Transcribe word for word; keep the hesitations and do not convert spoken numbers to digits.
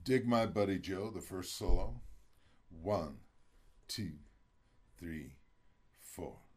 Dig My Buddy Joe, the first solo. One, two, three, four.